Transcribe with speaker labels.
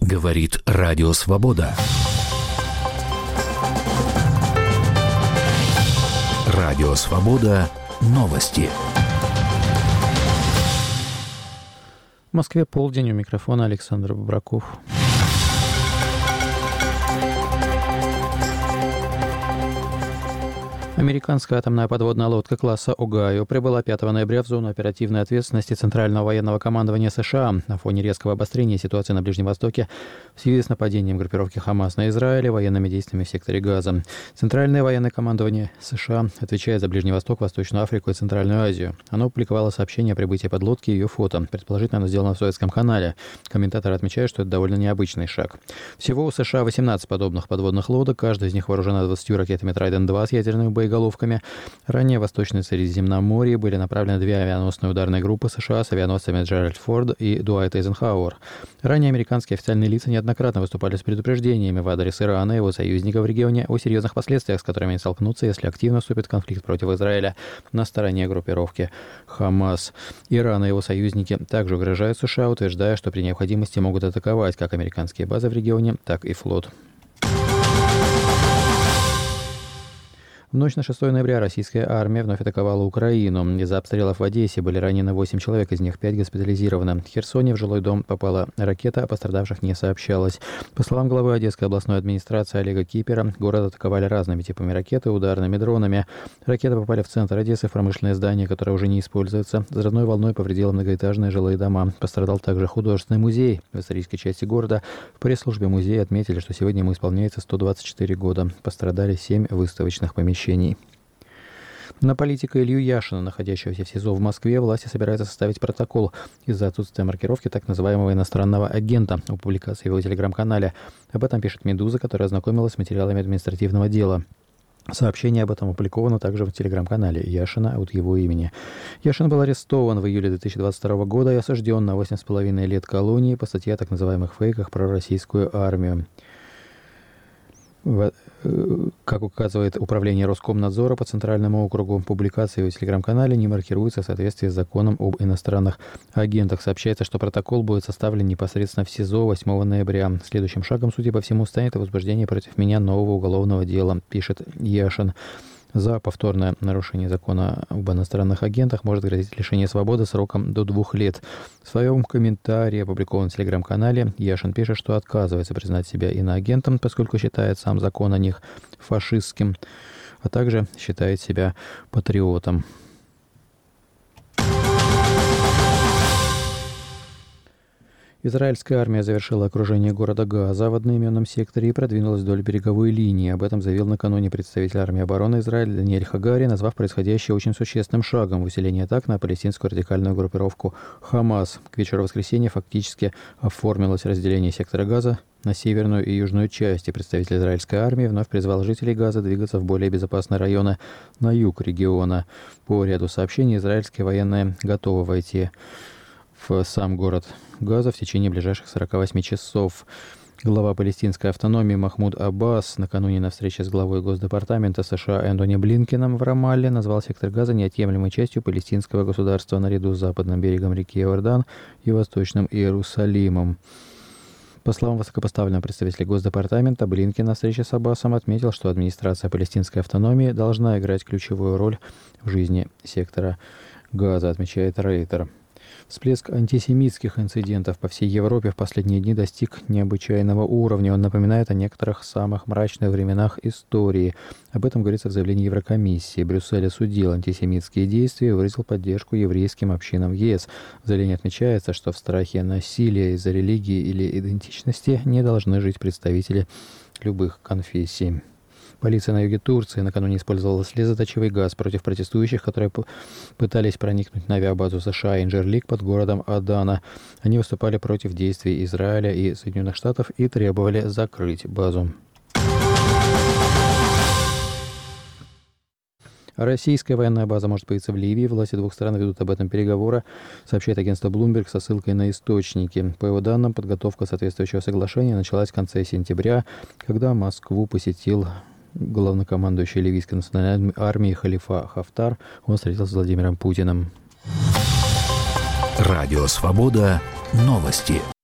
Speaker 1: Говорит Радио Свобода. Радио Свобода. Новости.
Speaker 2: В Москве полдень, у микрофона Александр Бобраков. Американская атомная подводная лодка класса «Огайо» прибыла 5 ноября в зону оперативной ответственности Центрального военного командования США на фоне резкого обострения ситуации на Ближнем Востоке в связи с нападением группировки «Хамас» на Израиль и военными действиями в секторе Газа. Центральное военное командование США отвечает за Ближний Восток, Восточную Африку и Центральную Азию. Оно опубликовало сообщение о прибытии подлодки и ее фото. Предположительно, оно сделано в Суэцком канале. Комментаторы отмечают, что это довольно необычный шаг. Всего у США 18 подобных подводных лодок, каждая из них вооружена 20 ракетами «Трайдент-2» с ядерными боеголовками. Ранее в Восточное Средиземноморье были направлены 2 авианосные ударные группы США с авианосцами Джеральд Форд и Дуайт Эйзенхауэр. Ранее американские официальные лица неоднократно выступали с предупреждениями в адрес Ирана и его союзников в регионе о серьезных последствиях, с которыми они столкнутся, если активно вступит в конфликт против Израиля на стороне группировки Хамас. Иран и его союзники также угрожают США, утверждая, что при необходимости могут атаковать как американские базы в регионе, так и флот. В ночь на 6 ноября российская армия вновь атаковала Украину. Из-за обстрелов в Одессе были ранены 8 человек, из них 5 госпитализированы. В Херсоне в жилой дом попала ракета, о пострадавших не сообщалось. По словам главы Одесской областной администрации Олега Кипера, город атаковали разными типами ракет и ударными дронами. Ракеты попали в центр Одессы, в промышленное здание, которое уже не используется. Взрывной волной повредило многоэтажные жилые дома. Пострадал также художественный музей в исторической части города. В пресс-службе музея отметили, что сегодня ему исполняется 124 года. Пострадали 7 выставочных помещений. На политика Илью Яшина, находящегося в СИЗО в Москве, власти собираются составить протокол из-за отсутствия маркировки так называемого иностранного агента у публикации в его телеграм-канале. Об этом пишет «Медуза», которая ознакомилась с материалами административного дела. Сообщение об этом опубликовано также в телеграм-канале Яшина от его имени. Яшин был арестован в июле 2022 года и осужден на 8,5 лет колонии по статье о так называемых фейках про российскую армию. Как указывает Управление Роскомнадзора по Центральному округу, публикации в телеграм-канале не маркируются в соответствии с законом об иностранных агентах. Сообщается, что протокол будет составлен непосредственно в СИЗО 8 ноября. Следующим шагом, судя по всему, станет возбуждение против меня нового уголовного дела, пишет Яшин. За повторное нарушение закона об иностранных агентах может грозить лишение свободы сроком до 2 лет. В своем комментарии, опубликованном в телеграм-канале, Яшин пишет, что отказывается признать себя иноагентом, поскольку считает сам закон о них фашистским, а также считает себя патриотом. Израильская армия завершила окружение города Газа в одноименном секторе и продвинулась вдоль береговой линии. Об этом заявил накануне представитель армии обороны Израиля Даниэль Хагари, назвав происходящее очень существенным шагом в усилении атак на палестинскую радикальную группировку Хамас. К вечеру воскресенья фактически оформилось разделение сектора Газа на северную и южную части. Представитель израильской армии вновь призвал жителей Газа двигаться в более безопасные районы на юг региона. По ряду сообщений израильские военные готовы войти в сам город Газа в течение ближайших 48 часов. Глава палестинской автономии Махмуд Аббас накануне на встрече с главой Госдепартамента США Энтони Блинкеном в Рамалле назвал сектор Газа неотъемлемой частью палестинского государства наряду с западным берегом реки Иордан и восточным Иерусалимом. По словам высокопоставленного представителя Госдепартамента, Блинкен на встрече с Аббасом отметил, что администрация палестинской автономии должна играть ключевую роль в жизни сектора Газа, отмечает Рейтер. Всплеск антисемитских инцидентов по всей Европе в последние дни достиг необычайного уровня. Он напоминает о некоторых самых мрачных временах истории. Об этом говорится в заявлении Еврокомиссии. Брюссель осудил антисемитские действия и выразил поддержку еврейским общинам в ЕС. В заявлении отмечается, что в страхе насилия из-за религии или идентичности не должны жить представители любых конфессий. Полиция на юге Турции накануне использовала слезоточивый газ против протестующих, которые пытались проникнуть на авиабазу США Инджерлик под городом Адана. Они выступали против действий Израиля и Соединенных Штатов и требовали закрыть базу. Российская военная база может появиться в Ливии. Власти двух стран ведут об этом переговоры, сообщает агентство Bloomberg со ссылкой на источники. По его данным, подготовка соответствующего соглашения началась в конце сентября, когда Москву посетил главнокомандующий ливийской национальной армии Халифа Хафтар. Он встретился с Владимиром Путиным.
Speaker 1: Радио Свобода. Новости.